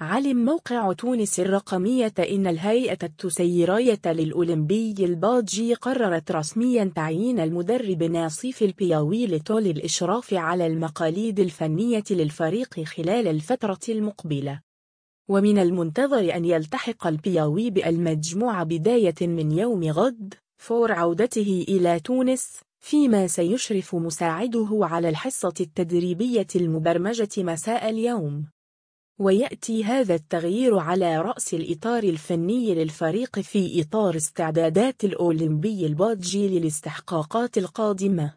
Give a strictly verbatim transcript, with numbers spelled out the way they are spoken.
علم موقع تونس الرقمية إن الهيئة التسييرية للأولمبي البادجي قررت رسمياً تعيين المدرب ناصيف البياوي لطول الإشراف على المقاليد الفنية للفريق خلال الفترة المقبلة. ومن المنتظر أن يلتحق البياوي بالمجموعة بداية من يوم غد فور عودته إلى تونس، فيما سيشرف مساعده على الحصة التدريبية المبرمجة مساء اليوم. ويأتي هذا التغيير على رأس الإطار الفني للفريق في إطار استعدادات الأولمبي البادجي للاستحقاقات القادمة.